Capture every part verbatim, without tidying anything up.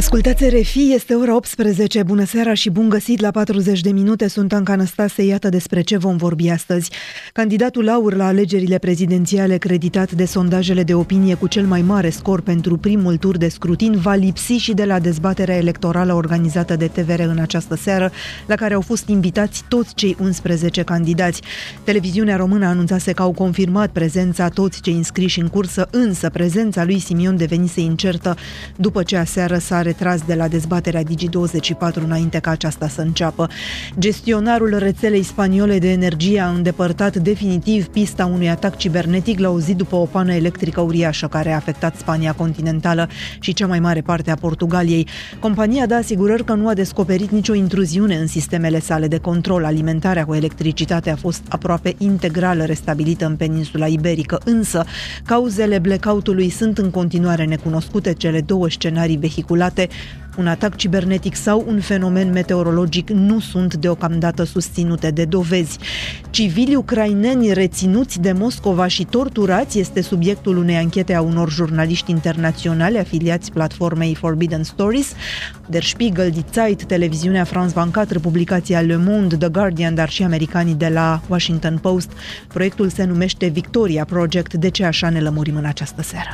Ascultați R F I, este ora optsprezece. Bună seara și bun găsit la patruzeci de minute. Sunt Anca Năstase, iată despre ce vom vorbi astăzi. Candidatul aur la alegerile prezidențiale, creditat de sondajele de opinie cu cel mai mare scor pentru primul tur de scrutin, va lipsi și de la dezbaterea electorală organizată de T V R în această seară, la care au fost invitați toți cei unsprezece candidați. Televiziunea română anunțase că au confirmat prezența toți cei înscriși în cursă, însă prezența lui Simion devenise incertă după ce aseară s-a retras de la dezbaterea Digi douăzeci și patru înainte ca aceasta să înceapă. Gestionarul rețelei spaniole de energie a îndepărtat definitiv pista unui atac cibernetic la o zi după o pană electrică uriașă care a afectat Spania continentală și cea mai mare parte a Portugaliei. Compania dă asigurări că nu a descoperit nicio intruziune în sistemele sale de control. Alimentarea cu electricitate a fost aproape integral restabilită în peninsula iberică, însă cauzele blackout-ului sunt în continuare necunoscute. Cele două scenarii vehiculate, un atac cibernetic sau un fenomen meteorologic, nu sunt deocamdată susținute de dovezi. Civilii ucraineni reținuți de Moscova și torturați este subiectul unei anchete a unor jurnaliști internaționali afiliați platformei Forbidden Stories. Der Spiegel, Die Zeit, televiziunea France douăzeci și patru, publicația Le Monde, The Guardian, dar și americanii de la Washington Post. Proiectul se numește Victoria Project. De ce așa ne lămurim în această seară?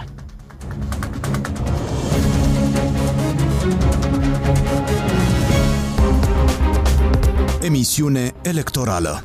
Emisiune electorală.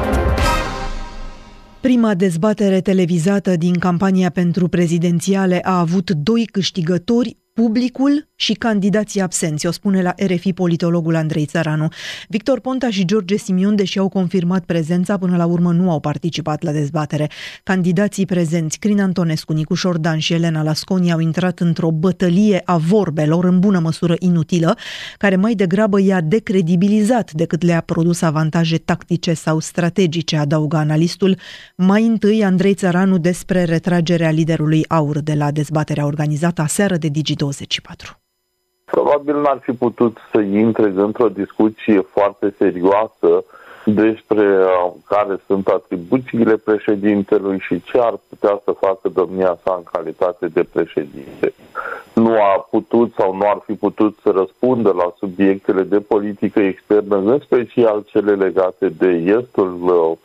Prima dezbatere televizată din campania pentru prezidențiale a avut doi câștigători, publicul și candidații absenți, o spune la R F I politologul Andrei Țăranu. Victor Ponta și George Simion, deși au confirmat prezența, până la urmă nu au participat la dezbatere. Candidații prezenți, Crin Antonescu, Nicu Șordan și Elena Lasconi, au intrat într-o bătălie a vorbelor, în bună măsură inutilă, care mai degrabă i-a decredibilizat decât le-a produs avantaje tactice sau strategice, adaugă analistul. Mai întâi, Andrei Țăranu despre retragerea liderului aur de la dezbaterea organizată aseară de Digi douăzeci și patru. Probabil n-ar fi putut să intre într-o discuție foarte serioasă despre care sunt atribuțiile președintelui și ce ar putea să facă domnia sa în calitate de președinte. Nu a putut sau nu ar fi putut să răspundă la subiectele de politică externă, în special cele legate de estul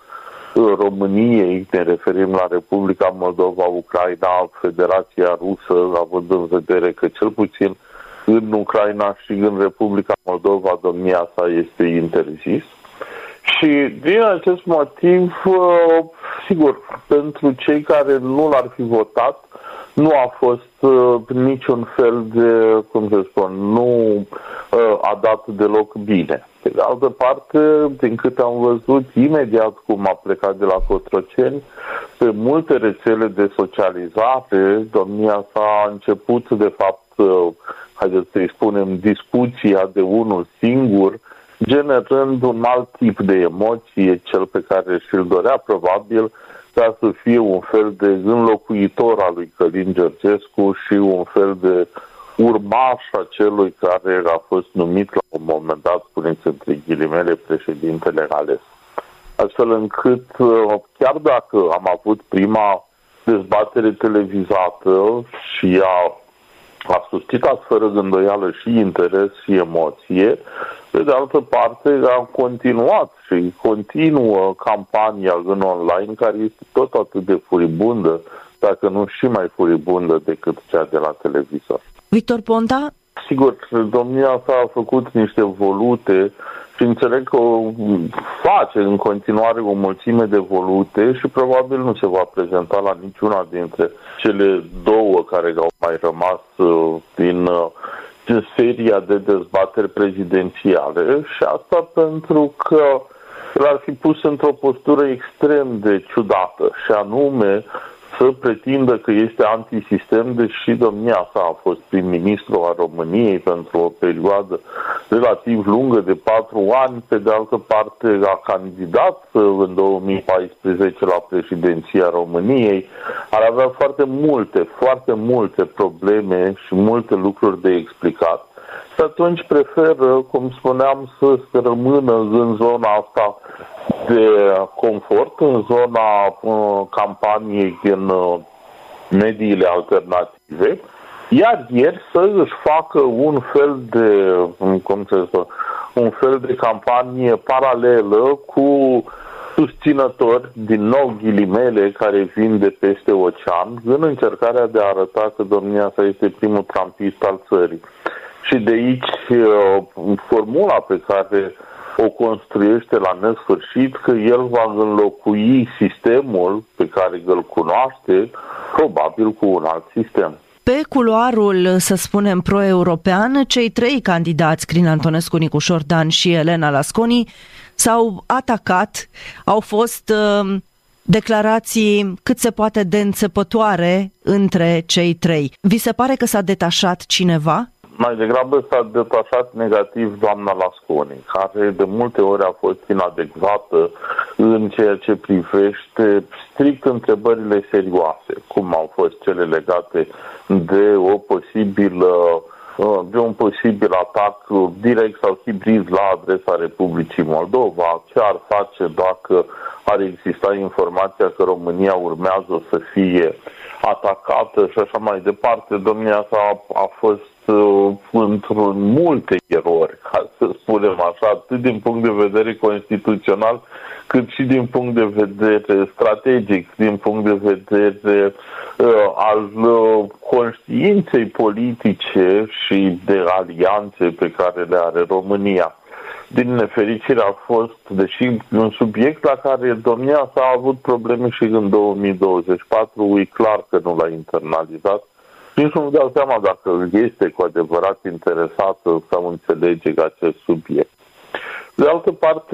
României, ne referim la Republica Moldova, Ucraina, Federația Rusă, având în vedere că cel puțin în Ucraina și în Republica Moldova domnia sa este interzis. Și din acest motiv, sigur, pentru cei care nu l-ar fi votat, nu a fost uh, niciun fel de, cum să spun, nu uh, a dat deloc bine. Pe de altă parte, din câte am văzut, imediat cum a plecat de la Cotroceni, pe multe rețele de socializare, domnia sa a început, de fapt, uh, haideți să-i spunem, discuția de unul singur, generând un alt tip de emoție, cel pe care și-l dorea probabil, ca să fie un fel de înlocuitor al lui Călin Georgescu și un fel de urmaș a celui care a fost numit la un moment dat, spuneți între ghilimele, președintele ales. Astfel încât, chiar dacă am avut prima dezbatere televizată și ea a suscitat fără îndoială și interes și emoție, pe de altă parte a continuat și continuă campania în online, care este tot atât de furibundă, dacă nu și mai furibundă decât cea de la televizor. Victor Ponta? Sigur, domnia sa a făcut niște volute și înțeleg că face în continuare o mulțime de volute și probabil nu se va prezenta la niciuna dintre cele două care au mai rămas din seria de dezbateri prezidențiale, și asta pentru că el ar fi pus într-o postură extrem de ciudată, și anume să pretindă că este antisistem, deși domnia sa a fost prim-ministru a României pentru o perioadă relativ lungă de patru ani. Pe de altă parte a candidat în două mii paisprezece la președinția României. Ar avea foarte multe, foarte multe probleme și multe lucruri de explicat. Și atunci preferă, cum spuneam, să rămână în zona asta de confort, în zona uh, campaniei în uh, mediile alternative, Iar ieri să își facă un fel de, cum să spun, un fel de campanie paralelă cu susținători, din nou ghilimele, care vin de peste ocean, în încercarea de a arăta că domnia sa este primul trampist al țării. Și de aici formula pe care o construiește la nesfârșit, că el va înlocui sistemul pe care îl cunoaște, probabil cu un alt sistem. Pe culoarul, să spunem, pro-european, cei trei candidați, Crin Antonescu, Nicușor Dan și Elena Lasconi, s-au atacat, au fost uh, declarații cât se poate de înțepătoare între cei trei. Vi se pare că s-a detașat cineva? Mai degrabă s-a detașat negativ doamna Lasconi, care de multe ori a fost inadecvată în ceea ce privește strict întrebările serioase, cum au fost cele legate de o posibilă de un posibil atac direct sau hibrid la adresa Republicii Moldova, ce ar face dacă ar exista informația că România urmează să fie atacată și așa mai departe. Domnia sa a fost uh, într-un multe erori, ca să spunem așa, atât din punct de vedere constituțional, cât și din punct de vedere strategic, din punct de vedere uh, al uh, conștiinței politice și de alianțe pe care le are România. Din nefericire a fost, deși un subiect la care domnia sa a avut probleme și în două mii douăzeci și patru, e clar că nu l-a internalizat. Nici nu-mi dau seama dacă este cu adevărat interesată sau înțelege acest subiect. De altă parte,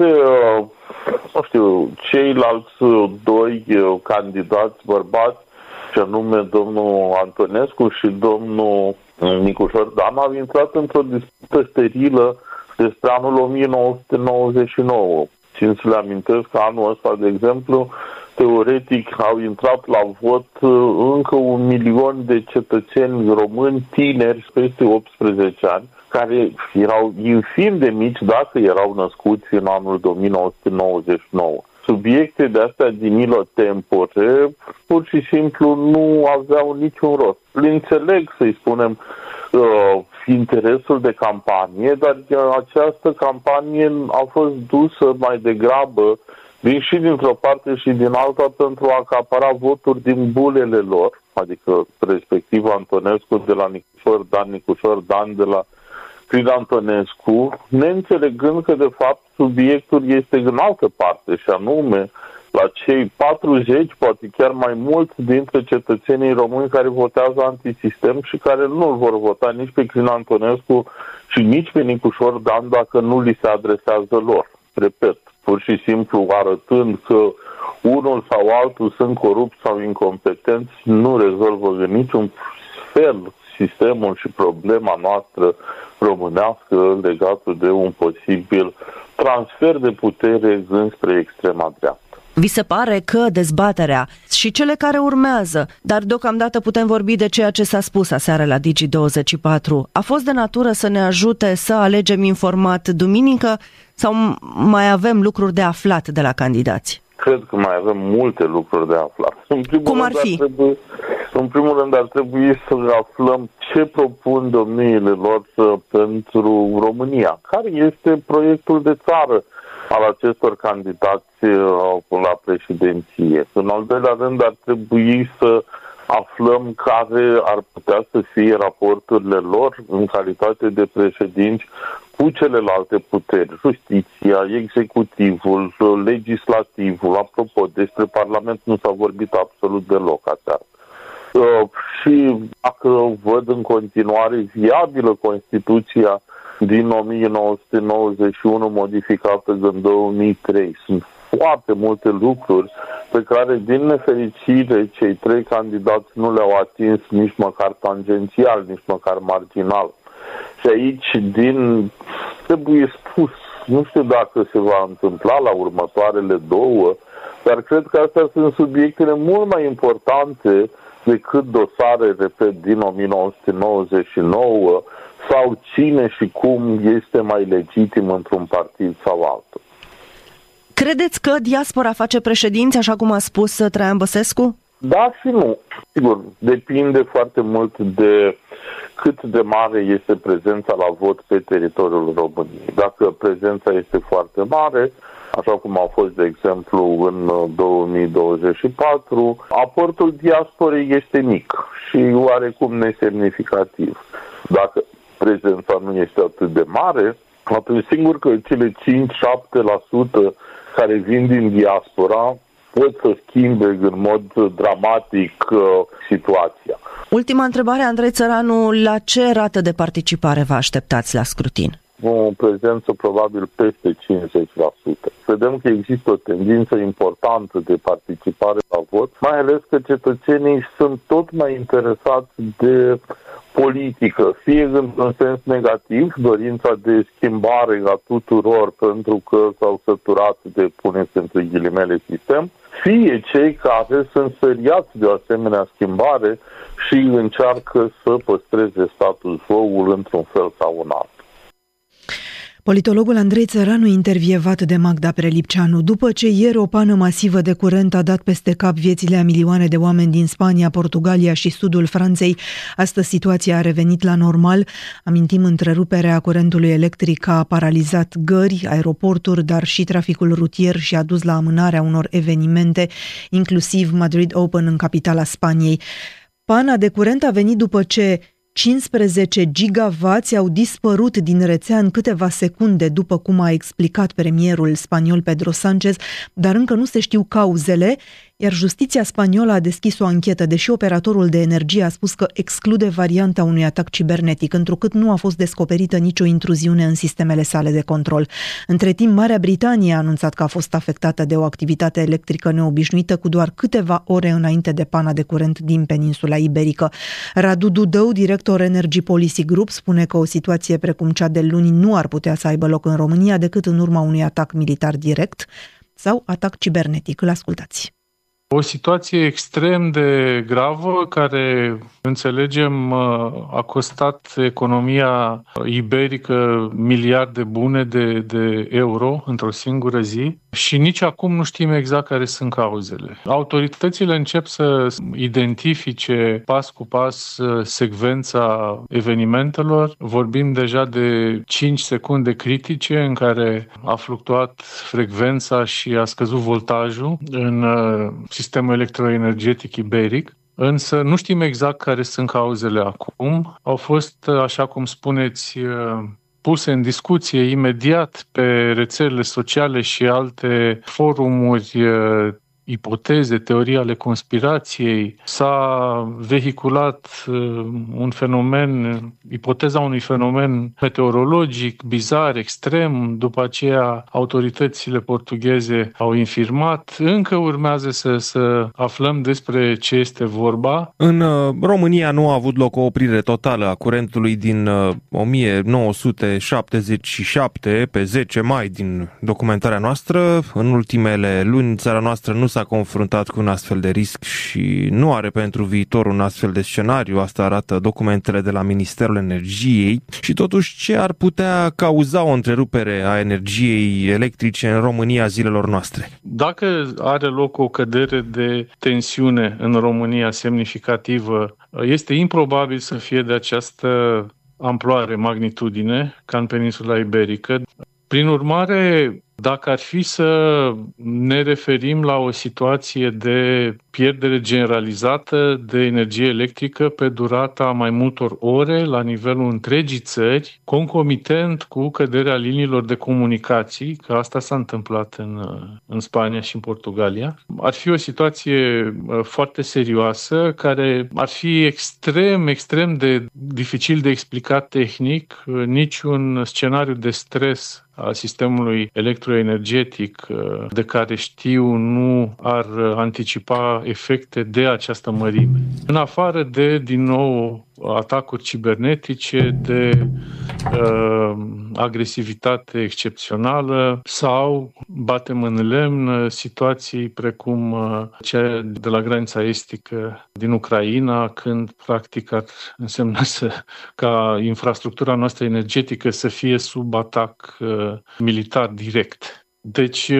nu știu, ceilalți doi candidați bărbați, și anume domnul Antonescu și domnul Nicușor Dan, au intrat într-o dispută sterilă despre anul o mie nouă sute nouăzeci și nouă. Țin să le amintesc că anul ăsta, de exemplu, teoretic au intrat la vot încă un milion de cetățeni români tineri peste optsprezece ani, care erau infim de mici dacă erau născuți în anul o mie nouă sute nouăzeci și nouă. Subiecte de astea din ilo tempore pur și simplu nu aveau niciun rost. Le înțeleg, să-i spunem, uh, interesul de campanie, dar această campanie a fost dusă mai degrabă din și dintr-o parte și din alta pentru a acapara voturi din bulele lor, adică respectiv Antonescu de la Nicușor Dan, Nicușor Dan de la Crin Antonescu, neînțelegând că de fapt subiectul este în altă parte, și anume la cei patruzeci, poate chiar mai mulți dintre cetățenii români care votează antisistem și care nu vor vota nici pe Crin Antonescu și nici pe Nicușor Dan dacă nu li se adresează lor. Repet, pur și simplu arătând că unul sau altul sunt corupți sau incompetenți, nu rezolvă în niciun fel sistemul și problema noastră românească legată de un posibil transfer de putere înspre extrema dreaptă. Vi se pare că dezbaterea și cele care urmează, dar deocamdată putem vorbi de ceea ce s-a spus aseară la Digi douăzeci și patru, a fost de natură să ne ajute să alegem informat duminică sau mai avem lucruri de aflat de la candidați? Cred că mai avem multe lucruri de aflat. În primul Cum ar fi? Rând ar trebui, în primul rând ar trebui să aflăm ce propun domniile lor pentru România. Care este proiectul de țară al acestor candidați la președinție. În al doilea rând ar trebui să aflăm care ar putea să fie raporturile lor în calitate de președinți cu celelalte puteri, justiția, executivul, legislativul. Apropo, despre Parlament nu s-a vorbit absolut deloc aseară. Uh, și dacă văd în continuare viabilă Constituția din o mie nouă sute nouăzeci și unu modificată în două mii trei. Sunt foarte multe lucruri pe care, din nefericire, cei trei candidați nu le-au atins nici măcar tangențial, nici măcar marginal. Și aici, din trebuie spus, nu știu dacă se va întâmpla la următoarele două, dar cred că astea sunt subiectele mult mai importante decât dosare, repet, din o mie nouă sute nouăzeci și nouă, sau cine și cum este mai legitim într-un partid sau altul. Credeți că diaspora face președinți, așa cum a spus Traian Băsescu? Da și nu. Sigur, depinde foarte mult de cât de mare este prezența la vot pe teritoriul României. Dacă prezența este foarte mare, așa cum a fost, de exemplu, în două mii douăzeci și patru, aportul diasporei este mic și oarecum nesemnificativ. Dacă prezența nu este atât de mare, atunci singur că cele cinci-șapte la sută care vin din diaspora pot să schimbe în mod dramatic uh, situația. Ultima întrebare, Andrei Țăranu, la ce rată de participare vă așteptați la scrutin? O prezență probabil peste cincizeci la sută. Vedem că există o tendință importantă de participare la vot, mai ales că cetățenii sunt tot mai interesați de politică, fie într-un sens negativ, dorința de schimbare a tuturor pentru că s-au săturat de, puneți între ghilimele, sistem, fie cei care sunt speriați de o asemenea schimbare și încearcă să păstreze status quo-ul într-un fel sau un alt. Politologul Andrei Țăranu, intervievat de Magda Prelipceanu. După ce ieri o pană masivă de curent a dat peste cap viețile a milioane de oameni din Spania, Portugalia și sudul Franței, astăzi situația a revenit la normal. Amintim, întreruperea curentului electric a paralizat gări, aeroporturi, dar și traficul rutier și a dus la amânarea unor evenimente, inclusiv Madrid Open în capitala Spaniei. Pana de curent a venit după ce cincisprezece gigavați au dispărut din rețea în câteva secunde, după cum a explicat premierul spaniol Pedro Sánchez, dar încă nu se știu cauzele, iar justiția spaniolă a deschis o anchetă, deși operatorul de energie a spus că exclude varianta unui atac cibernetic, întrucât nu a fost descoperită nicio intruziune în sistemele sale de control. Între timp, Marea Britanie a anunțat că a fost afectată de o activitate electrică neobișnuită cu doar câteva ore înainte de pana de curent din peninsula iberică. Radu Dudău, director Energy Policy Group, spune că o situație precum cea de luni nu ar putea să aibă loc în România decât în urma unui atac militar direct sau atac cibernetic. Îl ascultați. O situație extrem de gravă care, înțelegem, a costat economia iberică miliarde bune de, de euro într-o singură zi și nici acum nu știm exact care sunt cauzele. Autoritățile încep să identifice pas cu pas secvența evenimentelor. Vorbim deja de cinci secunde critice în care a fluctuat frecvența și a scăzut voltajul în sistemul electroenergetic iberic, însă nu știm exact care sunt cauzele acum. Au fost, așa cum spuneți, puse în discuție imediat pe rețelele sociale și alte forumuri ipoteze, teorii ale conspirației, s-a vehiculat un fenomen, ipoteza unui fenomen meteorologic bizar, extrem, după aceea autoritățile portugheze au infirmat, încă urmează să, să aflăm despre ce este vorba. În România nu a avut loc o oprire totală a curentului din o mie nouă sute șaptezeci și șapte, pe zece mai din documentarea noastră. În ultimele luni, țara noastră nu s-a confruntat cu un astfel de risc și nu are pentru viitor un astfel de scenariu, asta arată documentele de la Ministerul Energiei. Și totuși, ce ar putea cauza o întrerupere a energiei electrice în România zilelor noastre? Dacă are loc o cădere de tensiune în România semnificativă, este improbabil să fie de această amploare, magnitudine, ca în peninsula iberică. Prin urmare, dacă ar fi să ne referim la o situație de pierdere generalizată de energie electrică pe durata mai multor ore la nivelul întregii țări, concomitent cu căderea liniilor de comunicații, că asta s-a întâmplat în, în Spania și în Portugalia, ar fi o situație foarte serioasă, care ar fi extrem, extrem de dificil de explicat tehnic. Niciun scenariu de stres a sistemului electroenergetic de care știu nu ar anticipa efecte de această mărime. În afară de, din nou, atacuri cibernetice, de uh, agresivitate excepțională sau, batem în lemn, situații precum uh, cea de la granița estică din Ucraina, când practic ar însemna să, ca infrastructura noastră energetică să fie sub atac uh, militar direct. Deci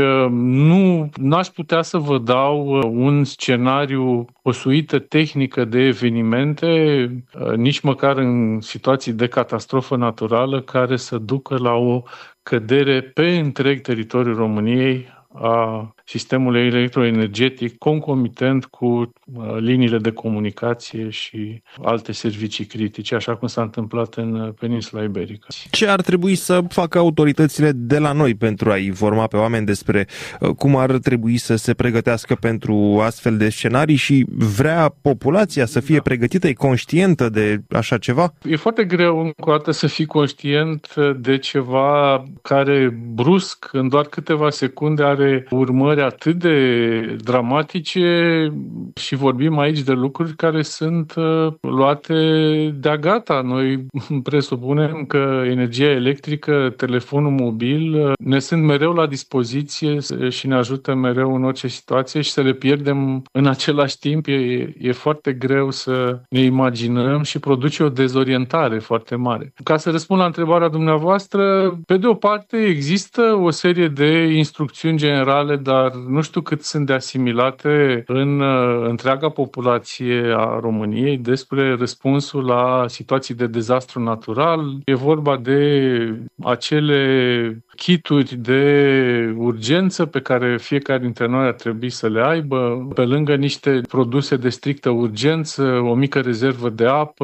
nu n-aș putea să vă dau un scenariu, o suită tehnică de evenimente, nici măcar în situații de catastrofă naturală, care să ducă la o cădere pe întreg teritoriul României a sistemului electroenergetic concomitent cu liniile de comunicație și alte servicii critice, așa cum s-a întâmplat în peninsula iberică. Ce ar trebui să facă autoritățile de la noi pentru a informa pe oameni despre cum ar trebui să se pregătească pentru astfel de scenarii și vrea populația să fie pregătită, e conștientă de așa ceva? E foarte greu încă o dată să fii conștient de ceva care brusc, în doar câteva secunde, are urmări atât de dramatice și vorbim aici de lucruri care sunt luate de-a gata. Noi presupunem că energia electrică, telefonul mobil ne sunt mereu la dispoziție și ne ajută mereu în orice situație și să le pierdem în același timp e, e foarte greu să ne imaginăm și produce o dezorientare foarte mare. Ca să răspund la întrebarea dumneavoastră, pe de o parte există o serie de instrucțiuni generale, dar nu știu cât sunt de asimilate în întreaga populație a României despre răspunsul la situații de dezastru natural. E vorba de acele kituri de urgență pe care fiecare dintre noi ar trebui să le aibă, pe lângă niște produse de strictă urgență, o mică rezervă de apă,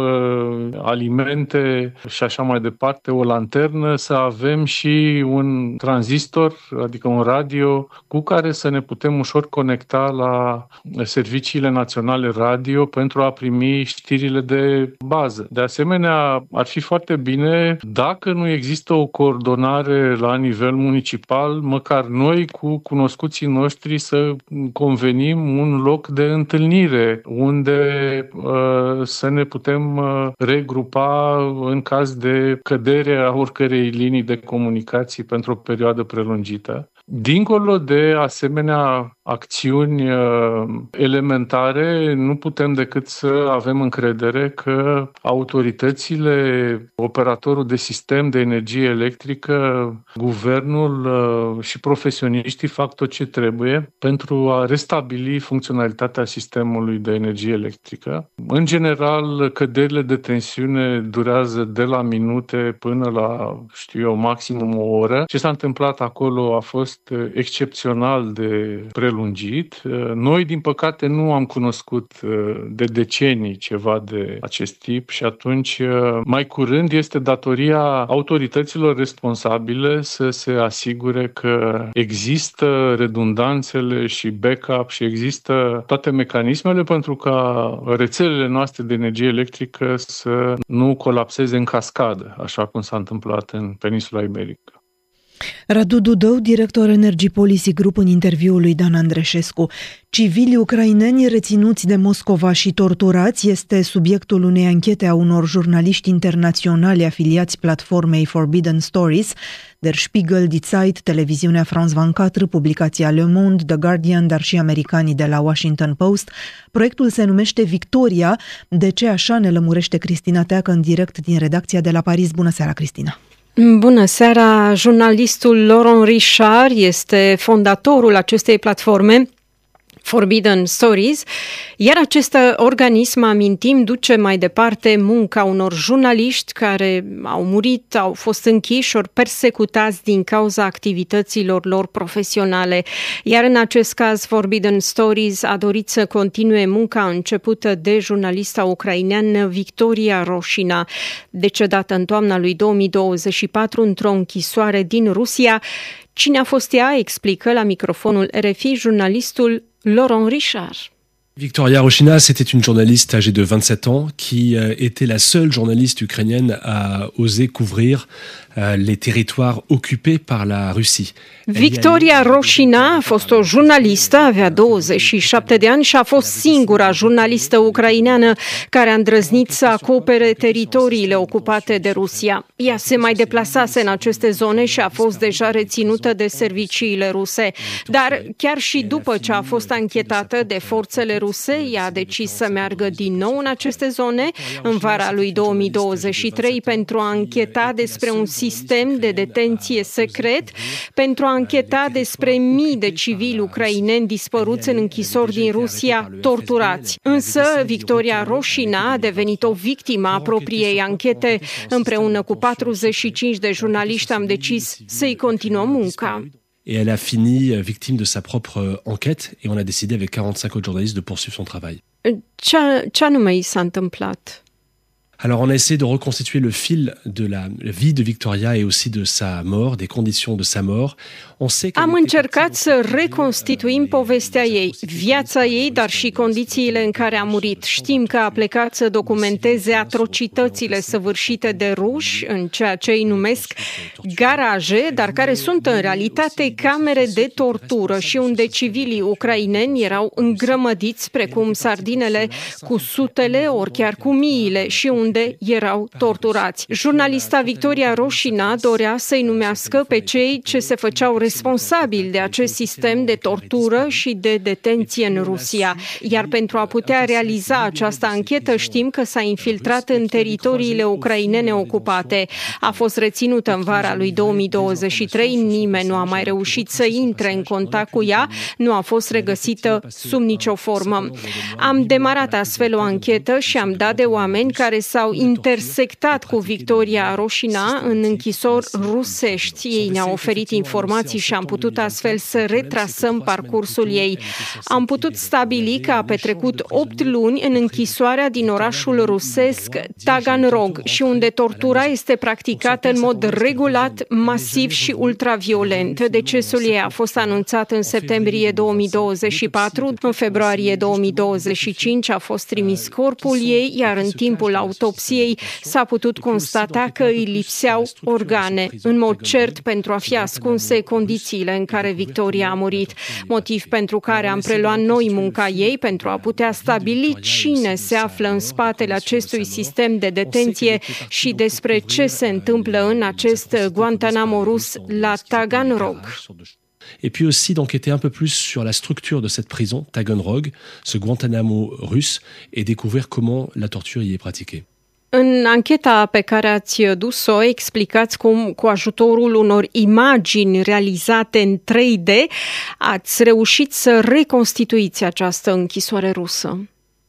alimente și așa mai departe, o lanternă, să avem și un tranzistor, adică un radio, cu care să ne putem ușor conecta la serviciile naționale radio pentru a primi știrile de bază. De asemenea, ar fi foarte bine dacă nu există o coordonare la nivel municipal, măcar noi cu cunoscuții noștri să convenim un loc de întâlnire unde uh, să ne putem uh, regrupa în caz de cădere a oricărei linii de comunicații pentru o perioadă prelungită. Dincolo de asemenea acțiuni elementare, nu putem decât să avem încredere că autoritățile, operatorul de sistem de energie electrică, guvernul și profesioniștii fac tot ce trebuie pentru a restabili funcționalitatea sistemului de energie electrică. În general, căderile de tensiune durează de la minute până la, știu eu, maximum o oră. Ce s-a întâmplat acolo a fost excepțional de prelungit. Noi, din păcate, nu am cunoscut de decenii ceva de acest tip și atunci, mai curând, este datoria autorităților responsabile să se asigure că există redundanțele și backup și există toate mecanismele pentru ca rețelele noastre de energie electrică să nu colapseze în cascadă, așa cum s-a întâmplat în peninsula iberică. Radu Dudău, director Energy Policy Group, în interviul lui Dan Andreșescu. Civilii ucraineni reținuți de Moscova și torturați este subiectul unei anchete a unor jurnaliști internaționali afiliați platformei Forbidden Stories, Der Spiegel, Die Zeit, televiziunea France douăzeci și patru, publicația Le Monde, The Guardian, dar și americanii de la Washington Post. Proiectul se numește Victoria. De ce așa, ne lămurește Cristina Teacă în direct din redacția de la Paris. Bună seara, Cristina! Bună seara! Jurnalistul Laurent Richard este fondatorul acestei platforme Forbidden Stories, iar acest organism, amintim, duce mai departe munca unor jurnaliști care au murit, au fost închiși ori persecutați din cauza activităților lor profesionale. Iar în acest caz, Forbidden Stories a dorit să continue munca începută de jurnalista ucraineană Victoria Roșina, decedată în toamna lui două mii douăzeci și patru într-o închisoare din Rusia. Cine a fost ea, explică la microfonul R F I jurnalistul Laurent Richard. Victoria Roșina, c'était une journaliste âgée de vingt-sept ans qui euh, était la seule journaliste ukrainienne à oser couvrir euh, les territoires occupés par la Russie. Victoria Roșina a fost o jurnalistă, avea douăzeci și șapte de ani și a fost singura jurnalistă ucraineană care a îndrăznit să acopere teritoriile ocupate de Rusia. Ea se mai deplasase în aceste zone și a fost deja reținută de serviciile ruse. Dar chiar și după ce a fost anchetată de forțele ruse, ea a decis să meargă din nou în aceste zone în vara lui două mii douăzeci și trei pentru a încheta despre un sistem de detenție secret pentru a încheta despre mii de civili ucraineni dispăruți în închisori din Rusia, torturați. Însă, Victoria Roșina a devenit o victimă a propriei anchete. Împreună cu patruzeci și cinci de jurnaliști am decis să-i continuăm munca. Et elle a fini victime de sa propre enquête et on a décidé avec quarante-cinq autres journalistes de poursuivre son travail. Ce, ce anume i s-a întâmplat? Alors on a essayé de reconstituer le fil de la vie de Victoria et aussi de sa mort, des conditions de sa mort. On sait que Am încercat să reconstituim povestea ei, viața ei, dar și condițiile în care a murit. Știm că a plecat să documenteze atrocitățile săvârșite de ruși în ceea ce îi numesc garaje, dar care sunt în realitate camere de tortură și unde civilii ucraineni erau îngrămădiți precum sardinele cu sutele ori chiar cu miile și unde erau torturați. Jurnalista Victoria Roșina dorea să-i numească pe cei ce se făceau responsabili de acest sistem de tortură și de detenție în Rusia. Iar pentru a putea realiza această anchetă știm că s-a infiltrat în teritoriile ucrainene ocupate. A fost reținută în vara lui două mii douăzeci și trei, nimeni nu a mai reușit să intre în contact cu ea, nu a fost regăsită sub nicio formă. Am demarat astfel o anchetă și am dat de oameni care s-au intersectat cu Victoria Roșina în închisori rusești. Ei ne-au oferit informații și am putut astfel să retrasăm parcursul ei. Am putut stabili că a petrecut opt luni în închisoarea din orașul rusesc Taganrog și unde tortura este practicată în mod regulat, masiv și ultraviolent. Decesul ei a fost anunțat în septembrie două mii douăzeci și patru. În februarie două mii douăzeci și cinci a fost trimis corpul ei, iar în timpul autopsiei s-a putut constata că îi lipseau organe, în mod cert pentru a fi ascunse condițiile în care Victoria a murit, motiv pentru care am preluat noi munca ei pentru a putea stabili cine se află în spatele acestui sistem de detenție și despre ce se întâmplă în acest Guantanamo rus la Taganrog. Et puis aussi d'enquêter un peu plus sur la structure de cette prison, Taganrog, ce Guantanamo russe, et découvrir comment la torture y est pratiquée. În ancheta pe care ați dus-o, explicați cum, cu ajutorul unor imagini realizate în trei D, ați reușit să reconstituiți această închisoare rusă.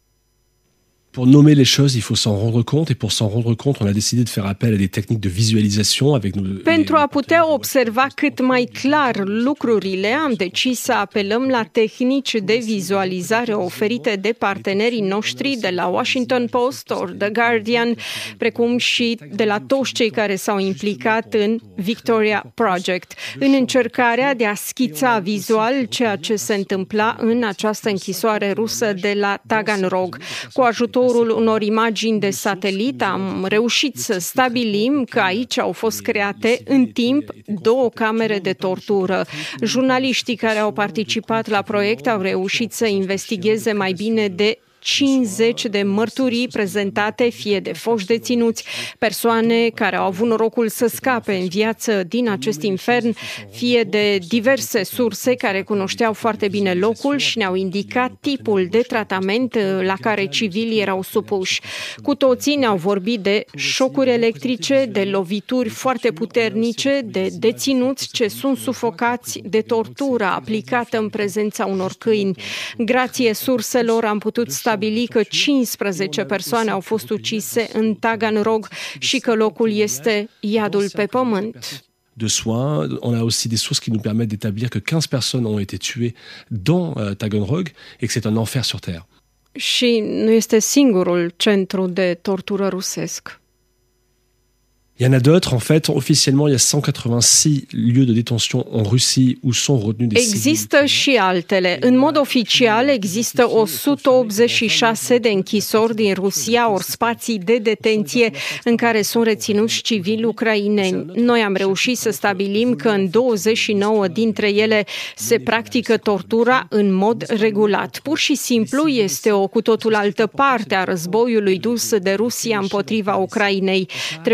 Pour nommer les choses, il faut s'en rendre compte et pour s'en rendre compte, on a décidé de faire appel à des techniques de visualisation avec nos... Pentru a putea observa cât mai clar lucrurile, am decis să apelăm la tehnici de vizualizare oferite de partenerii noștri de la Washington Post ori The Guardian, precum și de la toți cei care s-au implicat în Victoria Project, în încercarea de a schița vizual ceea ce se întâmpla în această închisoare rusă de la Taganrog. Cu ajutorul unor imagini de satelit am reușit să stabilim că aici au fost create în timp două camere de tortură. Jurnaliștii care au participat la proiect au reușit să investigheze mai bine de cincizeci de mărturii prezentate fie de foști deținuți, persoane care au avut norocul să scape în viață din acest infern, fie de diverse surse care cunoșteau foarte bine locul și ne-au indicat tipul de tratament la care civilii erau supuși. Cu toții ne-au vorbit de șocuri electrice, de lovituri foarte puternice, de deținuți ce sunt sufocați, de tortura aplicată în prezența unor câini. Grație surselor am putut stabili că cincisprezece persoane au fost ucise în Taganrog și că locul este iadul pe pământ. De soins. On a aussi des sources qui nous permettent d'établir que quinze personnes ont été tuées dans euh, Taganrog et que c'est un enfer sur terre. Și nu este singurul centru de tortură rusesc. Il y en a d'autres, en fait, officiellement, il y a cent quatre-vingt-six lieux de détention en Russie où sont retenus des civils. Există și altele. În mod oficial există o sută optzeci și șase de închisori din Rusia, ori spații de detenție în care sunt reținuți civili ucraineni. Noi am reușit să stabilim că în douăzeci și nouă dintre ele se practică tortura în mod regulat. Pur și simplu este o cu totul altă parte a războiului dus de Rusia împotriva Ucrainei. Trebuie înțeles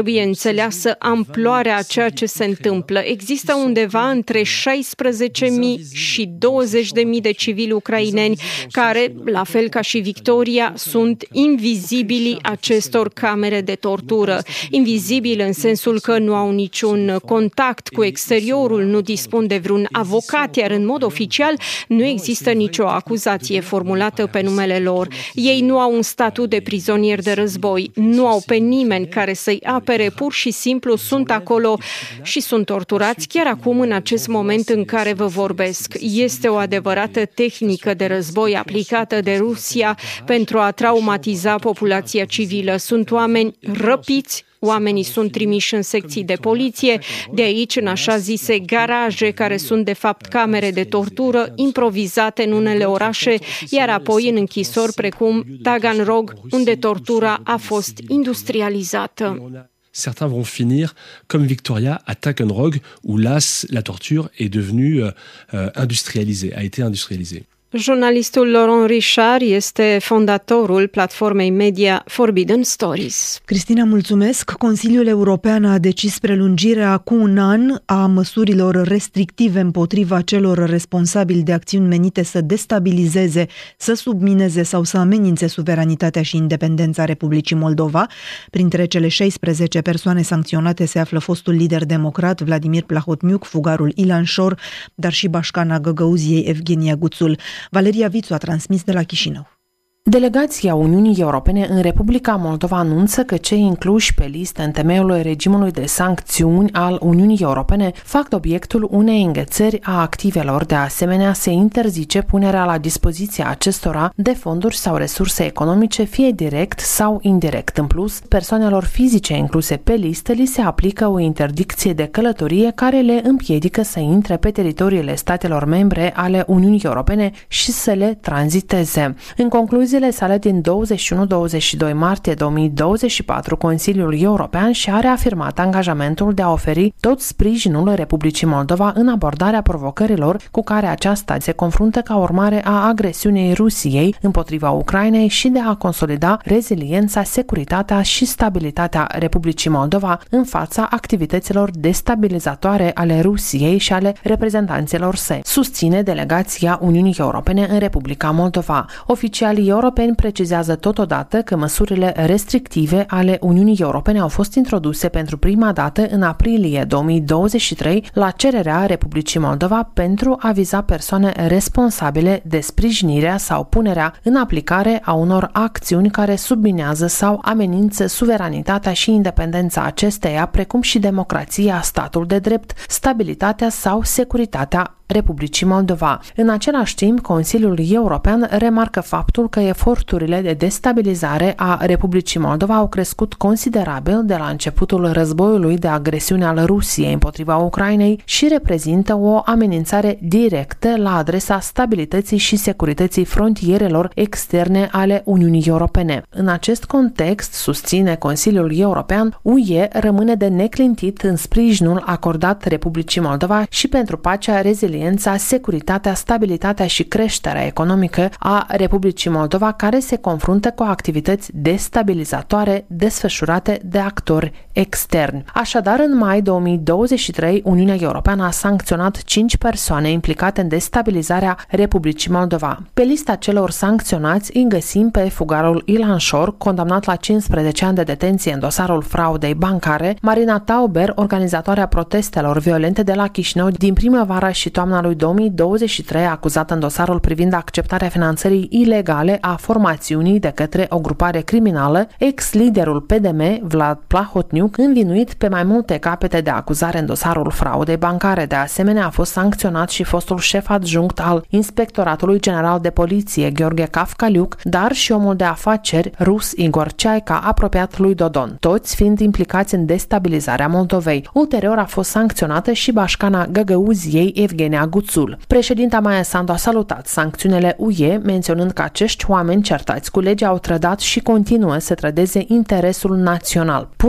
înțeleasă amploarea a ceea ce se întâmplă. Există undeva între șaisprezece mii și douăzeci de mii de civili ucraineni care, la fel ca și Victoria, sunt invizibili acestor camere de tortură. Invizibili în sensul că nu au niciun contact cu exteriorul, nu dispun de vreun avocat, iar în mod oficial nu există nicio acuzație formulată pe numele lor. Ei nu au un statut de prizonieri de război, nu au pe nimeni care să-i apere, pur și simplu sunt acolo și sunt torturați chiar acum, în acest moment în care vă vorbesc. Este o adevărată tehnică de război aplicată de Rusia pentru a traumatiza populația civilă. Sunt oameni răpiți, oamenii sunt trimiși în secții de poliție, de aici în așa zise garaje, care sunt de fapt camere de tortură improvizate în unele orașe, iar apoi în închisori precum Taganrog, unde tortura a fost industrializată. Certains vont finir comme Victoria à Taganrog, où là, la torture est devenue euh, industrialisée, a été industrialisée. Jurnalistul Laurent Richard este fondatorul platformei media Forbidden Stories. Cristina, mulțumesc. Consiliul European a decis prelungirea cu un an a măsurilor restrictive împotriva celor responsabili de acțiuni menite să destabilizeze, să submineze sau să amenințe suveranitatea și independența Republicii Moldova. Printre cele șaisprezece persoane sancționate se află fostul lider democrat Vladimir Plahotniuc, fugarul Ilan Shor, dar și bașcana Găgăuziei Evgenia Guțul. Valeria Vițu a transmis de la Chișinău. Delegația Uniunii Europene în Republica Moldova anunță că cei incluși pe listă în temeiul regimului de sancțiuni al Uniunii Europene fac obiectul unei înghețări a activelor. De asemenea, se interzice punerea la dispoziția acestora de fonduri sau resurse economice, fie direct sau indirect. În plus, persoanelor fizice incluse pe listă li se aplică o interdicție de călătorie care le împiedică să intre pe teritoriile statelor membre ale Uniunii Europene și să le tranziteze. În concluzie, Zilele sale din douăzeci și unu douăzeci și doi martie două mii douăzeci și patru, Consiliul European și-a reafirmat angajamentul de a oferi tot sprijinul Republicii Moldova în abordarea provocărilor cu care aceasta se confruntă ca urmare a agresiunii Rusiei împotriva Ucrainei și de a consolida reziliența, securitatea și stabilitatea Republicii Moldova în fața activităților destabilizatoare ale Rusiei și ale reprezentanților săi, susține delegația Uniunii Europene în Republica Moldova. Oficialii europeni precizează totodată că măsurile restrictive ale Uniunii Europene au fost introduse pentru prima dată în aprilie două mii douăzeci și trei la cererea Republicii Moldova pentru a viza persoane responsabile de sprijinirea sau punerea în aplicare a unor acțiuni care subminează sau amenință suveranitatea și independența acesteia, precum și democrația, statul de drept, stabilitatea sau securitatea Republicii Moldova. În același timp, Consiliul European remarcă faptul că eforturile de destabilizare a Republicii Moldova au crescut considerabil de la începutul războiului de agresiune al Rusiei împotriva Ucrainei și reprezintă o amenințare directă la adresa stabilității și securității frontierelor externe ale Uniunii Europene. În acest context, susține Consiliul European, U E rămâne de neclintit în sprijinul acordat Republicii Moldova și pentru pacea, reziliența, securitatea, stabilitatea și creșterea economică a Republicii Moldova, care se confruntă cu activități destabilizatoare desfășurate de actori externi. Așadar, în mai două mii douăzeci și trei, Uniunea Europeană a sancționat cinci persoane implicate în destabilizarea Republicii Moldova. Pe lista celor sancționați îi găsim pe fugarul Ilan Shor, condamnat la cincisprezece ani de detenție în dosarul fraudei bancare, Marina Tauber, organizatoarea protestelor violente de la Chișinău din primăvara și toamna lui două mii douăzeci și trei, acuzată în dosarul privind acceptarea finanțării ilegale a formațiunii de către o grupare criminală, ex-liderul P D M, Vlad Plahotniuc, învinuit pe mai multe capete de acuzare în dosarul fraudei bancare. De asemenea, a fost sancționat și fostul șef adjunct al Inspectoratului General de Poliție, Gheorghe Cafcaliuc, dar și omul de afaceri rus Igor Ceaica, apropiat lui Dodon, toți fiind implicați în destabilizarea Moldovei. Ulterior a fost sancționată și bașcana Găgăuziei Evgenia Guțul. Președinta Maia Sandu a salutat sancțiunile U E, menționând că acești oameni certați cu legea au trădat și continuă să trădeze interesul național, pun în pericol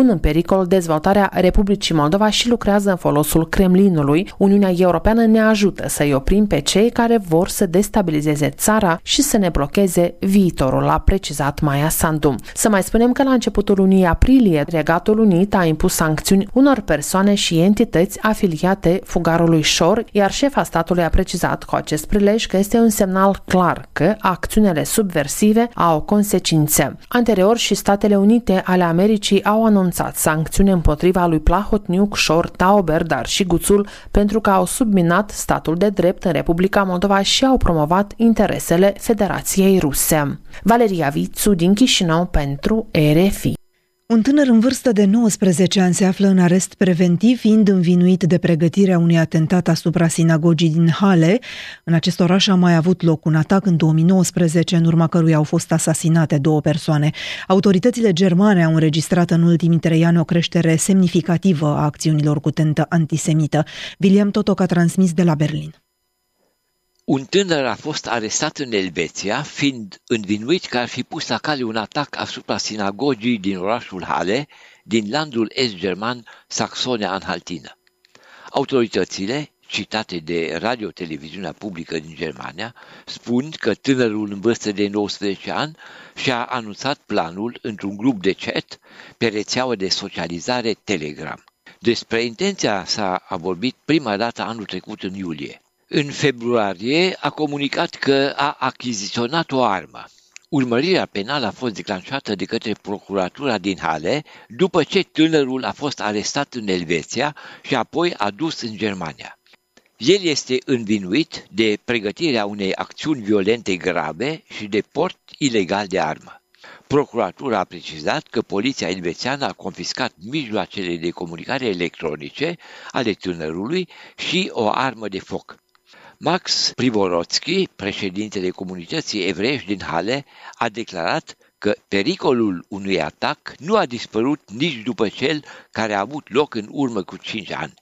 pericol dezvoltarea Republicii Moldova și lucrează în folosul Kremlinului. Uniunea Europeană ne ajută să-i oprim pe cei care vor să destabilizeze țara și să ne blocheze viitorul, a precizat Maia Sandu. Să mai spunem că la începutul lunii aprilie, Regatul Unit a impus sancțiuni unor persoane și entități afiliate Fugarului Șor, iar șefa statului a precizat cu acest prilej că este un semnal clar că acțiunile subversive au consecințe. Anterior și Statele Unite ale Americii au anunțat sancțiuni împotriva lui Plahotniuc, Șor, Tauber, dar și Guțul pentru că au subminat statul de drept în Republica Moldova și au promovat interesele Federației Ruse. Valeria Vițu din Chișinău pentru R F I. Un tânăr în vârstă de nouăsprezece ani se află în arest preventiv, fiind învinuit de pregătirea unui atentat asupra sinagogii din Halle. În acest oraș a mai avut loc un atac în două mii nouăsprezece, în urma căruia au fost asasinate două persoane. Autoritățile germane au înregistrat în ultimii trei ani o creștere semnificativă a acțiunilor cu tentă antisemită. William Totoc a transmis de la Berlin. Un tânăr a fost arestat în Elveția, fiind învinuit că ar fi pus la cale un atac asupra sinagogii din orașul Halle, din landul est-german Saxonia-Anhaltină. Autoritățile, citate de radio-televiziunea publică din Germania, spun că tânărul în vârstă de nouăsprezece ani și-a anunțat planul într-un grup de chat pe rețeaua de socializare Telegram. Despre intenția sa a vorbit prima dată anul trecut în iulie. În februarie a comunicat că a achiziționat o armă. Urmărirea penală a fost declanșată de către procuratura din Halle după ce tânărul a fost arestat în Elveția și apoi adus în Germania. El este învinuit de pregătirea unei acțiuni violente grave și de port ilegal de armă. Procuratura a precizat că poliția elvețiană a confiscat mijloacele de comunicare electronice ale tânărului și o armă de foc. Max Privorodski, președintele comunității evreiești din Halle, a declarat că pericolul unui atac nu a dispărut nici după cel care a avut loc în urmă cu cinci ani.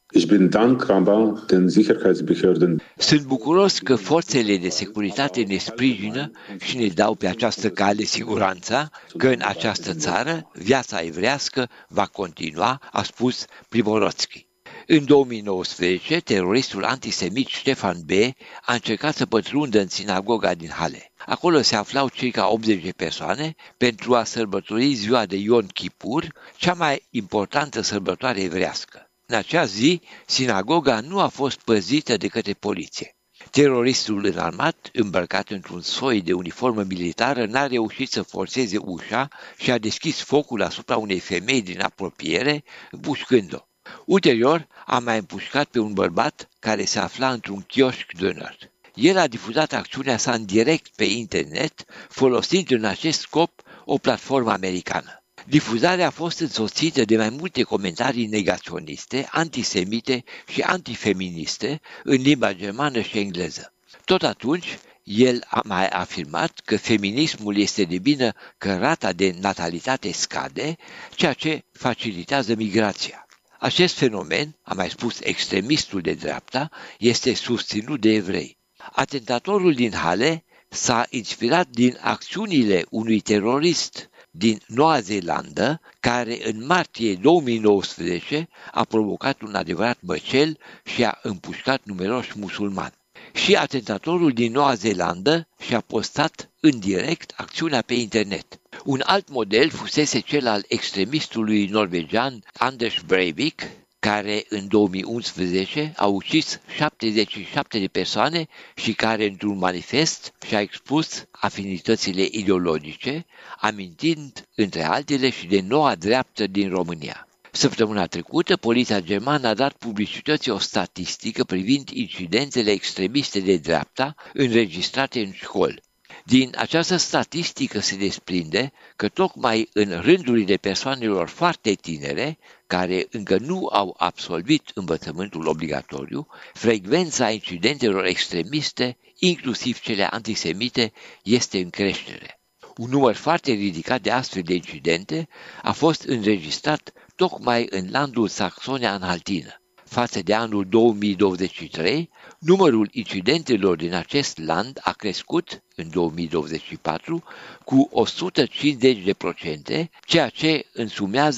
Sunt bucuros că forțele de securitate ne sprijină și ne dau pe această cale siguranța că în această țară viața evrească va continua, a spus Privorodski. În două mii nouăsprezece, teroristul antisemit Stefan B. a încercat să pătrundă în sinagoga din Halle. Acolo se aflau circa optzeci de persoane pentru a sărbători ziua de Yom Kippur, cea mai importantă sărbătoare evrească. În acea zi, sinagoga nu a fost păzită de către poliție. Teroristul înarmat, îmbrăcat într-un soi de uniformă militară, n-a reușit să forțeze ușa și a deschis focul asupra unei femei din apropiere, împușcând-o. Ulterior, a mai împușcat pe un bărbat care se afla într-un chioșc döner. El a difuzat acțiunea sa în direct pe internet, folosind în acest scop o platformă americană. Difuzarea a fost însoțită de mai multe comentarii negaționiste, antisemite și antifeministe în limba germană și engleză. Tot atunci, el a mai afirmat că feminismul este de vină că rata de natalitate scade, ceea ce facilitează migrația. Acest fenomen, a mai spus extremistul de dreapta, este susținut de evrei. Atentatorul din Halle s-a inspirat din acțiunile unui terorist din Noua Zeelandă, care în martie două mii nouăsprezece a provocat un adevărat băcel și a împușcat numeroși musulmani. Și atentatorul din Noua Zeelandă și-a postat în direct acțiunea pe internet. Un alt model fusese cel al extremistului norvegian Anders Breivik, care în două mii unsprezece a ucis șaptezeci și șapte de persoane și care într-un manifest și-a expus afinitățile ideologice, amintind între altele și de noua dreaptă din România. Săptămâna trecută, poliția germană a dat publicității o statistică privind incidențele extremiste de dreapta înregistrate în școli. Din această statistică se desprinde că tocmai în rândurile persoanelor foarte tinere, care încă nu au absolvit învățământul obligatoriu, frecvența incidentelor extremiste, inclusiv cele antisemite, este în creștere. Un număr foarte ridicat de astfel de incidente a fost înregistrat tocmai în landul Saxonia-Anhaltină. Față de anul două mii douăzeci și trei, numărul incidentelor din acest land a crescut în două mii douăzeci și patru cu o sută cincizeci de procente, ceea ce însumează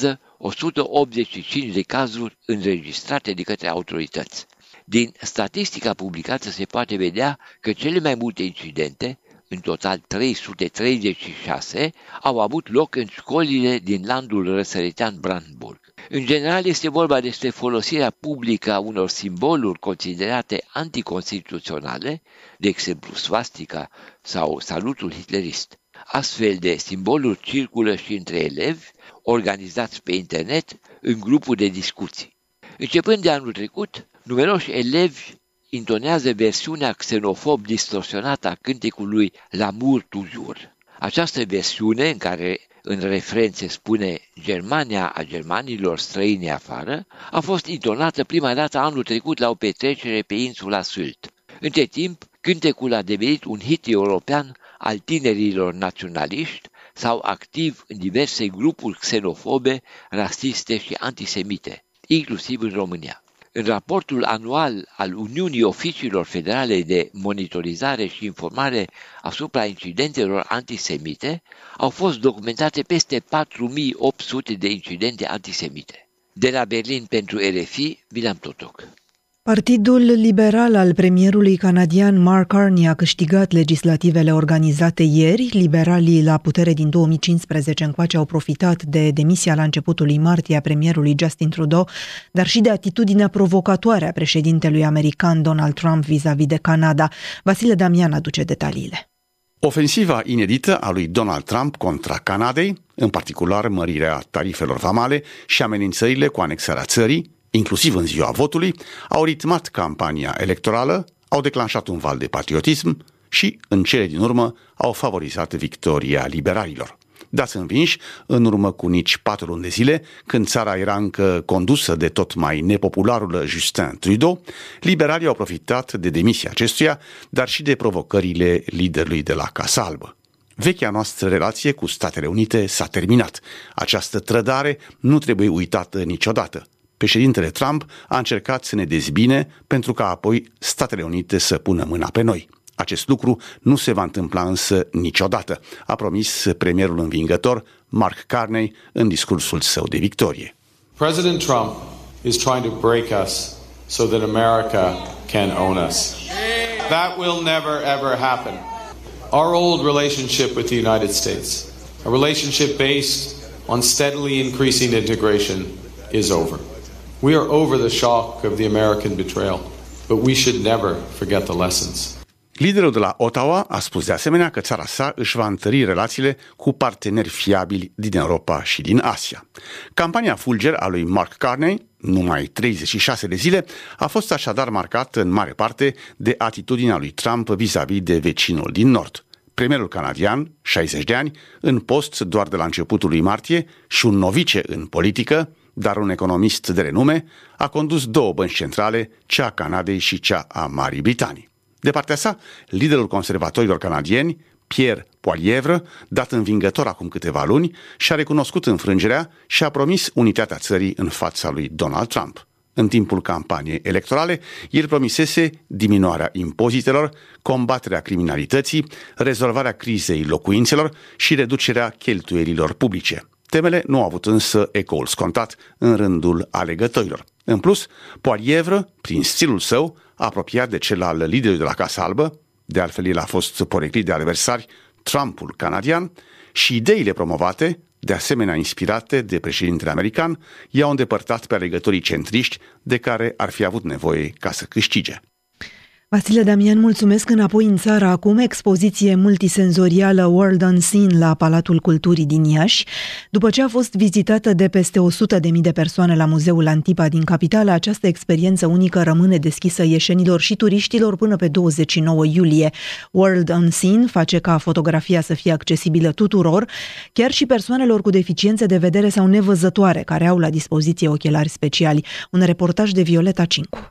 o sută optzeci și cinci de cazuri înregistrate de către autorități. Din statistica publicată se poate vedea că cele mai multe incidente, în total trei sute treizeci și șase, au avut loc în școlile din landul răsăritean Brandenburg. În general este vorba despre folosirea publică a unor simboluri considerate anticonstituționale, de exemplu swastika sau salutul hitlerist. Astfel de simboluri circulă și între elevi, organizați pe internet, în grupuri de discuții. Începând de anul trecut, numeroși elevi intonează versiunea xenofob distorsionată a cântecului L'amour toujours. Această versiune, în care în refren se spune Germania a germanilor străini afară, a fost intonată prima dată anul trecut la o petrecere pe insula Sylt. Între timp, cântecul a devenit un hit european al tinerilor naționaliști sau activ în diverse grupuri xenofobe, rasiste și antisemite, inclusiv în România. În raportul anual al Uniunii Oficiilor Federale de Monitorizare și Informare asupra incidentelor antisemite, au fost documentate peste patru mii opt sute de incidente antisemite. De la Berlin pentru R F I, William Totoc. Partidul liberal al premierului canadian Mark Carney a câștigat legislativele organizate ieri. Liberalii la putere din două mii cincisprezece încoace au profitat de demisia la începutul lui martie a premierului Justin Trudeau, dar și de atitudinea provocatoare a președintelui american Donald Trump vis-a-vis de Canada. Vasile Damian aduce detaliile. Ofensiva inedită a lui Donald Trump contra Canadei, în particular mărirea tarifelor vamale și amenințările cu anexarea țării, inclusiv în ziua votului, au ritmat campania electorală, au declanșat un val de patriotism și, în cele din urmă, au favorizat victoria liberalilor. Dați învinși, în urmă cu nici patru luni de zile, când țara era încă condusă de tot mai nepopularul Justin Trudeau, liberalii au profitat de demisia acestuia, dar și de provocările liderului de la Casa Albă. Vechea noastră relație cu Statele Unite s-a terminat. Această trădare nu trebuie uitată niciodată. Președintele Trump a încercat să ne dezbine pentru ca apoi Statele Unite să pună mâna pe noi. Acest lucru nu se va întâmpla însă niciodată, a promis premierul învingător Mark Carney în discursul său de victorie. President Trump is trying to break us so that America can own us. That will never ever happen. Our old relationship with the United States, a relationship based on steadily increasing integration, is over. We are over the shock of the American betrayal, but we should never forget the lessons. Liderul de la Ottawa a spus de asemenea că țara sa își va întări relațiile cu parteneri fiabili din Europa și din Asia. Campania fulger a lui Mark Carney, numai treizeci și șase de zile, a fost așadar marcată în mare parte de atitudinea lui Trump vis-a-vis de vecinul din Nord. Premierul canadian, șaizeci de ani, în post doar de la începutul lui martie și un novice în politică, dar un economist de renume, a condus două bănci centrale, cea a Canadei și cea a Marii Britanii. De partea sa, liderul conservatorilor canadieni, Pierre Poilievre, dat învingător acum câteva luni, și-a recunoscut înfrângerea și a promis unitatea țării în fața lui Donald Trump. În timpul campaniei electorale, el promisese diminuarea impozitelor, combaterea criminalității, rezolvarea crizei locuințelor și reducerea cheltuielilor publice. Temele nu au avut însă ecoul scontat în rândul alegătorilor. În plus, Poilievre, prin stilul său, apropiat de cel al liderului de la Casa Albă, de altfel el a fost poreclit de adversari, Trumpul canadian, și ideile promovate, de asemenea inspirate de președintele american, i-au îndepărtat pe alegătorii centriști de care ar fi avut nevoie ca să câștige. Vasile Damian, mulțumesc. Înapoi în țară acum, expoziție multisenzorială World Unseen la Palatul Culturii din Iași. După ce a fost vizitată de peste o sută de mii de persoane la Muzeul Antipa din capitală, această experiență unică rămâne deschisă ieșenilor și turiștilor până pe douăzeci și nouă iulie. World Unseen face ca fotografia să fie accesibilă tuturor, chiar și persoanelor cu deficiențe de vedere sau nevăzătoare, care au la dispoziție ochelari speciali. Un reportaj de Violeta Cincu.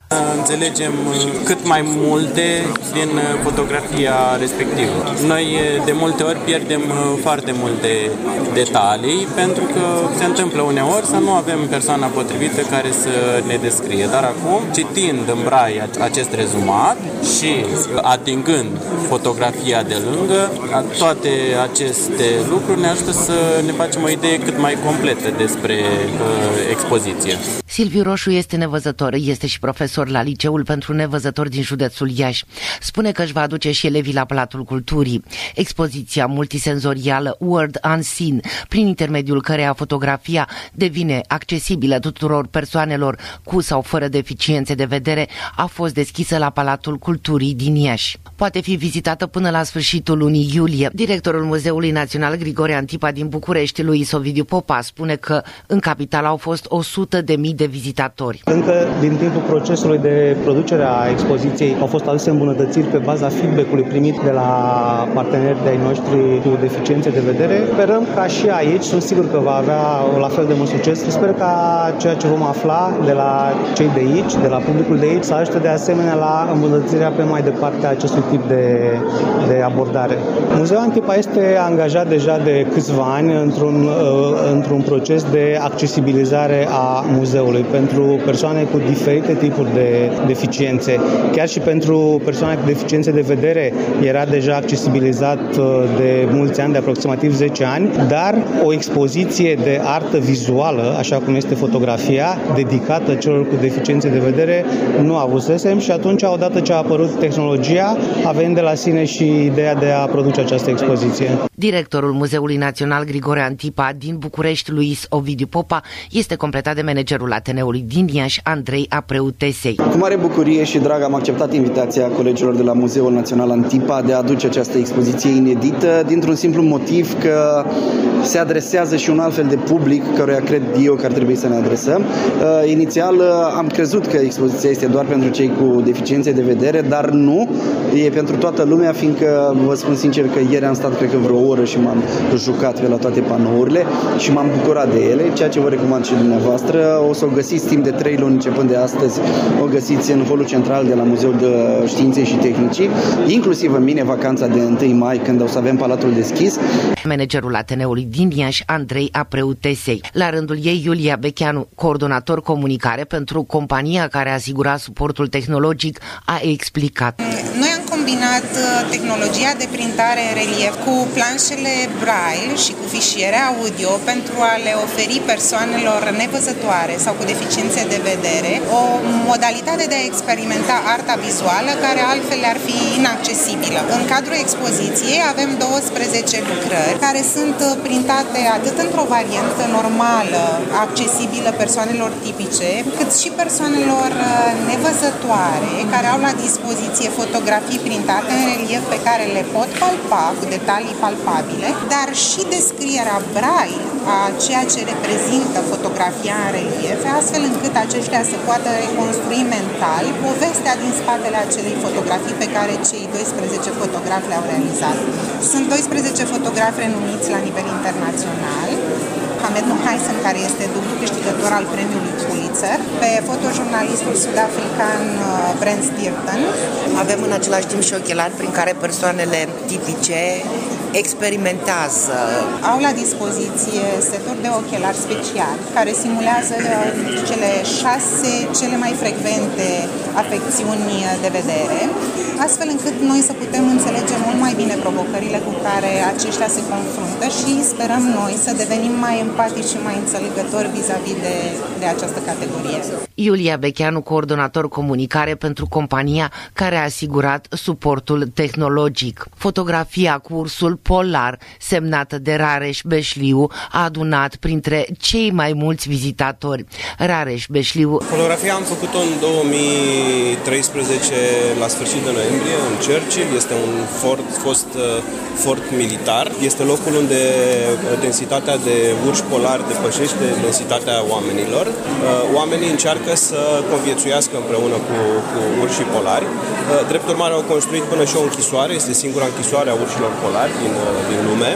Înțelegem cât mai multe din fotografia respectivă. Noi de multe ori pierdem foarte multe detalii pentru că se întâmplă uneori să nu avem persoana potrivită care să ne descrie. Dar acum, citind în braille acest rezumat și atingând fotografia de lângă, toate aceste lucruri ne ajută să ne facem o idee cât mai completă despre uh, expoziție. Silviu Roșu este nevăzător, este și profesor la Liceul pentru Nevăzători din județul Iași. Spune că își va aduce și elevii la Palatul Culturii. Expoziția multisenzorială World Unseen, prin intermediul căreia fotografia devine accesibilă tuturor persoanelor cu sau fără deficiențe de vedere, a fost deschisă la Palatul Culturii din Iași. Poate fi vizitată până la sfârșitul lunii iulie. Directorul Muzeului Național Grigore Antipa din București, Luis Ovidiu Popa, spune că în capitală au fost o sută de mii de vizitatori. Încă din timpul procesului de producere a expoziției au fost aduse îmbunătățiri pe baza feedback-ului primit de la parteneri de ai noștri cu deficiențe de vedere. Sperăm ca și aici, sunt sigur că va avea la fel de mult succes. Sper ca ceea ce vom afla de la cei de aici, de la publicul de aici, să ajute de asemenea la îmbunătățirea pe mai departe a acestui tip de, de abordare. Muzeul Antipa este angajat deja de câțiva ani într-un, într-un proces de accesibilizare a muzeului pentru persoane cu diferite tipuri de deficiențe. Chiar și pentru persoane cu deficiențe de vedere era deja accesibilizat de mulți ani, de aproximativ zece ani, dar o expoziție de artă vizuală, așa cum este fotografia, dedicată celor cu deficiențe de vedere, nu avusesem și atunci, odată ce a apărut tehnologia, a venit de la sine și ideea de a produce această expoziție. Directorul Muzeului Național Grigore Antipa din București, Luis Ovidiu Popa, este completat de managerul Ateneului din Iași, Andrei Apreu Tesei. Cu mare bucurie și drag am acceptat invitația colegilor de la Muzeul Național Antipa de a aduce această expoziție inedită, dintr-un simplu motiv că se adresează și un alt fel de public căruia cred eu că ar trebui să ne adresăm. Uh, inițial uh, am crezut că expoziția este doar pentru cei cu deficiențe de vedere, dar nu, e pentru toată lumea, fiindcă vă spun sincer că ieri am stat cred că vreo oră și m-am jucat pe la toate panourile și m-am bucurat de ele, ceea ce vă recomand și dumneavoastră. O să o găsiți timp de trei luni începând de astăzi, o găsiți în holul central de la Muzeul de Științe și Tehnicii, inclusiv în mine vacanța de întâi mai, când o să avem palatul deschis. Managerul Ateneului din Iași, Andrei Apreu Tesei. La rândul ei, Iulia Becheanu, coordonator comunicare pentru compania care asigura suportul tehnologic, a explicat. Noi am combinat tehnologia de printare în relief cu planșele braille și cu fișiere audio pentru a le oferi persoanelor nevăzătoare sau cu deficiențe de vedere o modalitate de a experimenta arta vizuală care altfel ar fi inaccesibilă. În cadrul expoziției avem douăsprezece lucrări care sunt printate atât într-o variantă normală, accesibilă persoanelor tipice, cât și persoanelor nevăzătoare care au la dispoziție fotografii printate în relief pe care le pot palpa cu detalii palpabile, dar și descrierea braille a ceea ce reprezintă fotografia în relief, astfel încât aceștia să poată reconstrui mental povestea din spatele acelei fotografii pe care cei doisprezece fotografi le-au realizat. Sunt doisprezece fotografi renumiți la nivel internațional. Hamed Mohaisen, care este dublu câștigător al premiului Pulitzer, pe fotojurnalistul sud-african Brent Stearton. Avem în același timp și ochelari prin care persoanele tipice experimentează. Au la dispoziție seturi de ochelari speciali care simulează cele șase cele mai frecvente afecțiuni de vedere, astfel încât noi să putem înțelege mult mai bine provocările cu care aceștia se confruntă și sperăm noi să devenim mai empatici și mai înțelegători vis-a-vis de, de această categorie. Iulia Becheanu, coordonator comunicare pentru compania care a asigurat suportul tehnologic. Fotografia cu ursul polar, semnată de Rareș Beșliu, a adunat printre cei mai mulți vizitatori. Rareș Beșliu. Fotografia am făcut-o în două mii treisprezece, la sfârșit de noiembrie, în Churchill. Este un fort, fost fort militar. Este locul unde densitatea de urși polari depășește densitatea oamenilor. Oamenii încearcă să conviețuiască împreună cu, cu urșii polari. Drept urmare au construit până și o închisoare, este singura închisoare a urșilor polari din, din lume.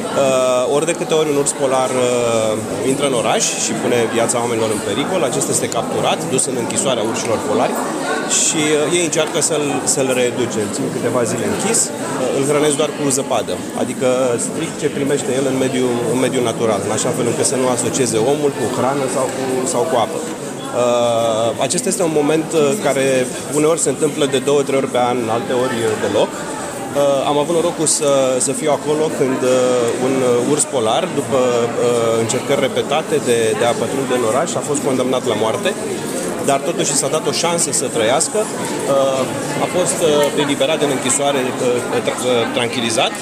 Ori de câte ori un urs polar intră în oraș și pune viața oamenilor în pericol, acesta este capturat, dus în închisoarea urșilor polari și ei încearcă să-l, să-l reeduce. Îl țin câteva zile închis, îl hrănesc doar cu zăpadă, adică strict ce primește el în mediul, în mediul natural, în așa fel încât să nu asocieze omul cu hrană sau cu, sau cu apă. Uh, acesta este un moment care uneori se întâmplă de două, trei ori pe an, alte ori deloc. Uh, am avut norocul să, să fiu acolo când uh, un urs polar, după uh, încercări repetate de, de a pătrunde în oraș, a fost condamnat la moarte, dar totuși s-a dat o șansă să trăiască. Uh, a fost uh, eliberat din închisoare, uh, tra- uh, tranquilizat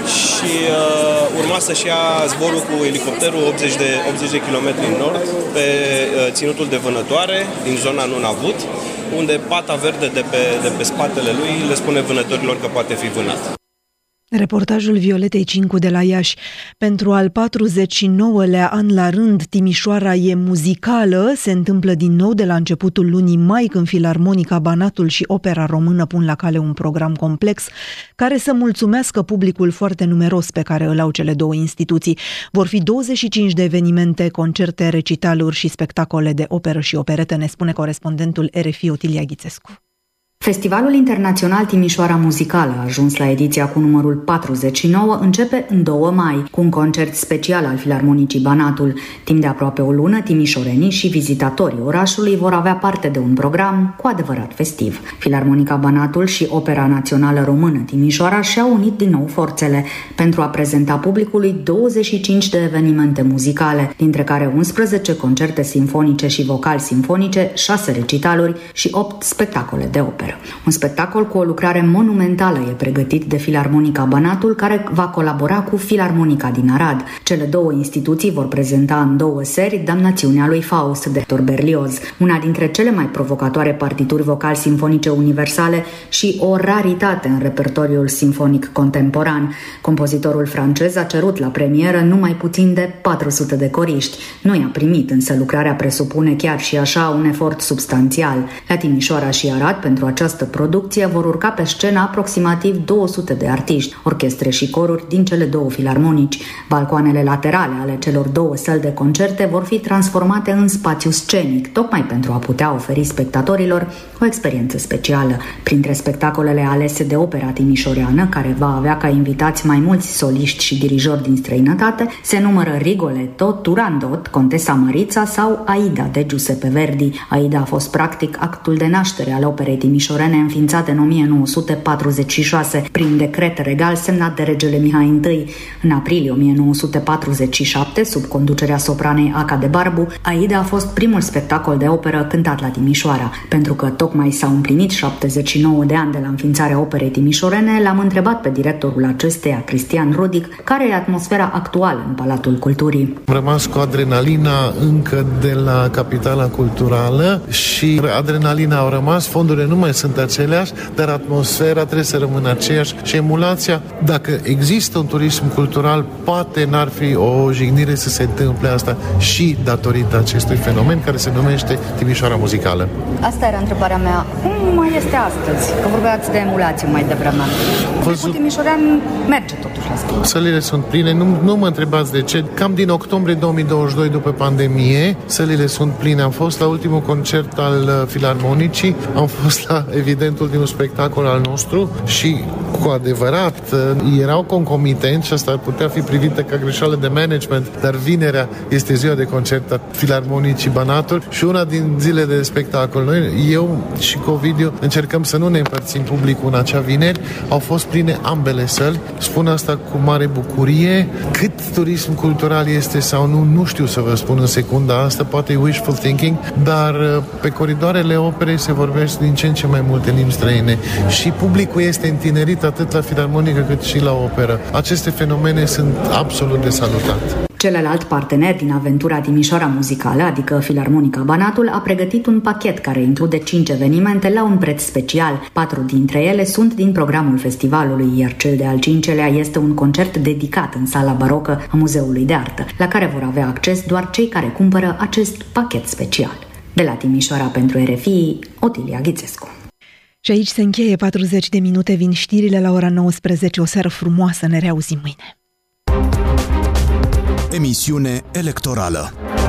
și uh, urma să-și ia zborul cu elicopterul optzeci de kilometri în nord pe uh, ținutul de vânătoare din zona Nunavut, unde pata verde de pe, de pe spatele lui le spune vânătorilor că poate fi vânat. Reportajul Violetei Cincu de la Iași. Pentru al patruzeci și nouălea an la rând, Timișoara e muzicală. Se întâmplă din nou de la începutul lunii mai, când Filarmonica Banatul și Opera Română pun la cale un program complex care să mulțumească publicul foarte numeros pe care îl au cele două instituții. Vor fi douăzeci și cinci de evenimente, concerte, recitaluri și spectacole de operă și operetă, ne spune corespondentul R F I Otilia Ghițescu. Festivalul Internațional Timișoara Muzicală a ajuns la ediția cu numărul patruzeci și nouă, începe în doi mai, cu un concert special al Filarmonicii Banatul. Timp de aproape o lună, timișorenii și vizitatorii orașului vor avea parte de un program cu adevărat festiv. Filarmonica Banatul și Opera Națională Română Timișoara și-au unit din nou forțele pentru a prezenta publicului douăzeci și cinci de evenimente muzicale, dintre care unsprezece concerte simfonice și vocal-simfonice, șase recitaluri și opt spectacole de operă. Un spectacol cu o lucrare monumentală e pregătit de Filarmonica Banatul, care va colabora cu Filarmonica din Arad. Cele două instituții vor prezenta în două seri Damnațiunea lui Faust de Hector Berlioz, una dintre cele mai provocatoare partituri vocal-simfonice universale și o raritate în repertoriul simfonic contemporan. Compozitorul francez a cerut la premieră numai puțin de patru sute de coriști. Nu i-a primit, însă lucrarea presupune chiar și așa un efort substanțial. La Timișoara și Arad, pentru această producție, vor urca pe scenă aproximativ două sute de artiști, orchestre și coruri din cele două filarmonici. Balcoanele laterale ale celor două săli de concerte vor fi transformate în spațiu scenic, tocmai pentru a putea oferi spectatorilor o experiență specială. Printre spectacolele alese de Opera Timișoreană, care va avea ca invitați mai mulți soliști și dirijori din străinătate, se numără Rigoletto, Turandot, Contesa Marița sau Aida de Giuseppe Verdi. Aida a fost practic actul de naștere al operei timișorene, înființate în o mie nouă sute patruzeci și șase prin decret regal semnat de regele Mihai întâi. În aprilie o mie nouă sute patruzeci și șapte, sub conducerea sopranei Aca de Barbu, Aida a fost primul spectacol de operă cântat la Timișoara. Pentru că tocmai s-au împlinit șaptezeci și nouă de ani de la înființarea operei timișorene, l-am întrebat pe directorul acesteia, Cristian Rudic, care e atmosfera actuală în Palatul Culturii. Am rămas cu adrenalina încă de la Capitala Culturală și adrenalina au rămas, fondurile nu mai sunt aceleași, dar atmosfera trebuie să rămână aceeași și emulația, dacă există un turism cultural, poate n-ar fi o jignire să se întâmple asta și datorită acestui fenomen care se numește Timișoara Muzicală. Asta era întrebarea mea. Cum mai este astăzi? Că vorbeați de emulație mai devreme. Văzut... Timișorean merge totuși la schimb. Sălile sunt pline, nu, nu mă întrebați de ce. Cam din octombrie două mii douăzeci și doi, după pandemie, sălile sunt pline. Am fost la ultimul concert al Filarmonicii, am fost la evidentul din un spectacol al nostru și cu adevărat erau concomitenți și asta ar putea fi privită ca greșeală de management, dar vinerea este ziua de concert a Filarmonicii Banatul și una din zilele de spectacol. Noi, eu și Covidiu, încercăm să nu ne împărțim publicul în acea vineri. Au fost pline ambele săli. Spun asta cu mare bucurie. Cât turism cultural este sau nu, nu știu să vă spun în secunda asta, poate e wishful thinking, dar pe coridoarele operei se vorbește din ce în ce mai multe limbi străine și publicul este întinerit atât la filarmonică cât și la operă. Aceste fenomene sunt absolut de salutat. Celălalt partener din aventura Timișoara Muzicală, adică Filarmonica Banatul, a pregătit un pachet care include cinci evenimente la un preț special. Patru dintre ele sunt din programul festivalului, iar cel de al cincelea este un concert dedicat în sala barocă a Muzeului de Artă, la care vor avea acces doar cei care cumpără acest pachet special. De la Timișoara pentru R F I, Otilia Ghițescu. Și aici se încheie patruzeci de minute, vin știrile la ora nouăsprezece. O seară frumoasă, ne reauzim mâine. Emisiune electorală.